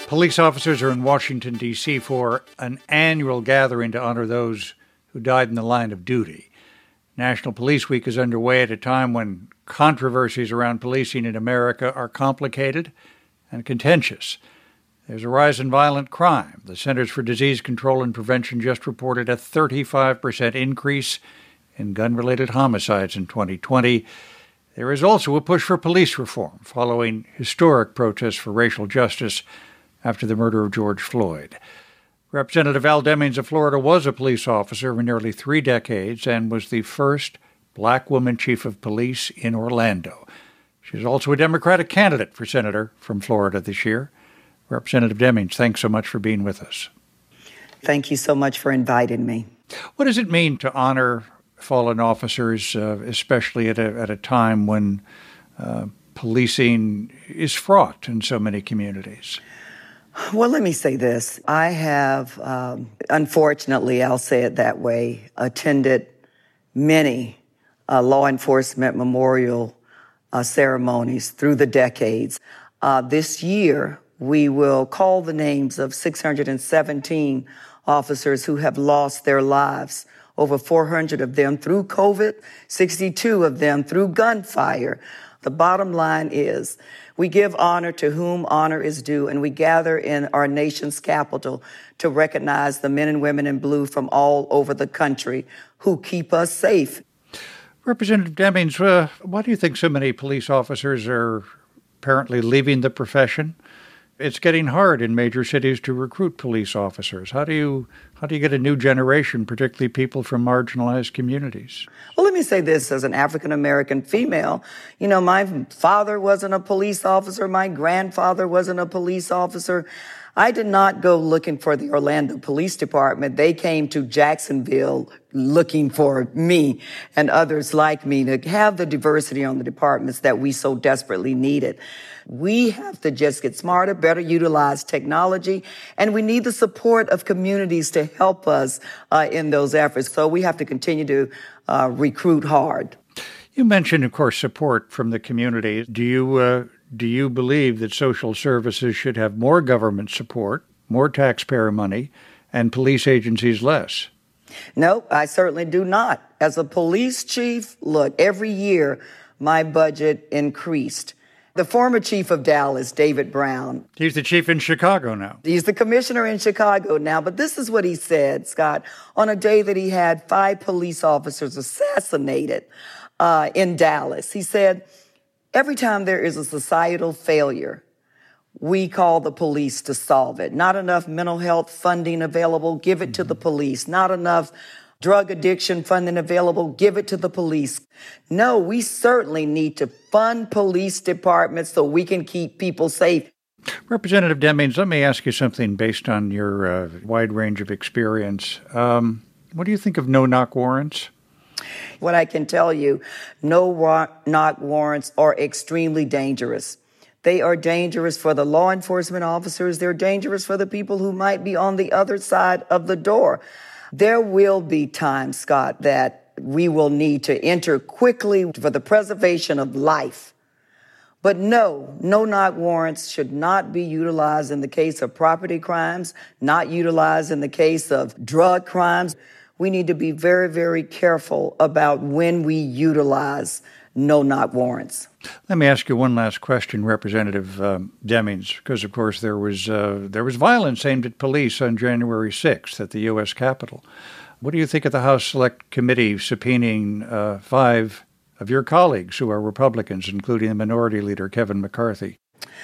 Police officers are in Washington, D.C. for an annual gathering to honor those who died in the line of duty. National Police Week is underway at a time when controversies around policing in America are complicated and contentious. There's a rise in violent crime. The Centers for Disease Control and Prevention just reported a 35% increase in gun-related homicides in 2020. There is also a push for police reform following historic protests for racial justice after the murder of George Floyd. Representative Val Demings of Florida was a police officer for nearly 3 decades and was the first black woman chief of police in Orlando. She's also a Democratic candidate for senator from Florida this year. Representative Demings, thanks so much for being with us. Thank you so much for inviting me. What does it mean to honor fallen officers, especially at a time when policing is fraught in so many communities? Well, let me say this. I have, unfortunately, I'll say it that way, attended many law enforcement memorial ceremonies through the decades. This year, we will call the names of 617 officers who have lost their lives, over 400 of them through COVID, 62 of them through gunfire. The bottom line is we give honor to whom honor is due, and we gather in our nation's capital to recognize the men and women in blue from all over the country who keep us safe. Representative Demings, why do you think so many police officers are apparently leaving the profession? It's getting hard in major cities to recruit police officers. How do you get a new generation, particularly people from marginalized communities? Well, let me say this as an African-American female. You know, my father wasn't a police officer. My grandfather wasn't a police officer. I did not go looking for the Orlando Police Department. They came to Jacksonville looking for me and others like me to have the diversity on the departments that we so desperately needed. We have to just get smarter, better utilize technology, and we need the support of communities to help us in those efforts. So we have to continue to recruit hard. You mentioned, of course, support from the community. Do you believe that social services should have more government support, more taxpayer money, and police agencies less? No, I certainly do not. As a police chief, look, every year my budget increased. The former chief of Dallas, David Brown. He's the chief in Chicago now. He's the commissioner in Chicago now. But this is what he said, Scott, on a day that he had 5 police officers assassinated in Dallas. He said, every time there is a societal failure, we call the police to solve it. Not enough mental health funding available, give it to the police. Not enough drug addiction funding available, give it to the police. No, we certainly need to fund police departments so we can keep people safe. Representative Demings, let me ask you something based on your wide range of experience. What do you think of no-knock warrants? What I can tell you, no-knock warrants are extremely dangerous. They are dangerous for the law enforcement officers. They're dangerous for the people who might be on the other side of the door. There will be times, Scott, that we will need to enter quickly for the preservation of life. But no-knock warrants should not be utilized in the case of property crimes, not utilized in the case of drug crimes. We need to be very, very careful about when we utilize no-knock warrants. Let me ask you one last question, Representative Demings, because, of course, there was violence aimed at police on January 6th at the U.S. Capitol. What do you think of the House Select Committee subpoenaing 5 of your colleagues who are Republicans, including the Minority Leader, Kevin McCarthy?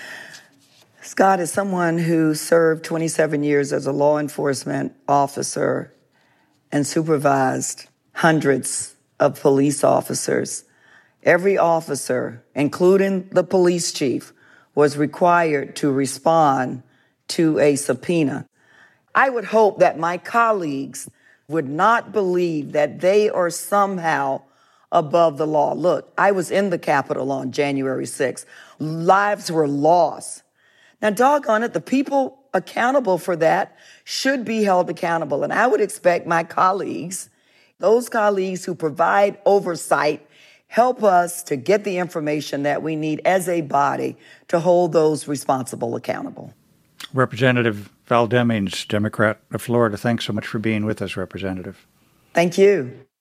Scott, as someone who served 27 years as a law enforcement officer and supervised hundreds of police officers, every officer, including the police chief, was required to respond to a subpoena. I would hope that my colleagues would not believe that they are somehow above the law. Look, I was in the Capitol on January 6th. Lives were lost. Now, doggone it, the people accountable for that should be held accountable. And I would expect my colleagues, those colleagues who provide oversight, help us to get the information that we need as a body to hold those responsible accountable. Representative Val Demings, Democrat of Florida, thanks so much for being with us, Representative. Thank you.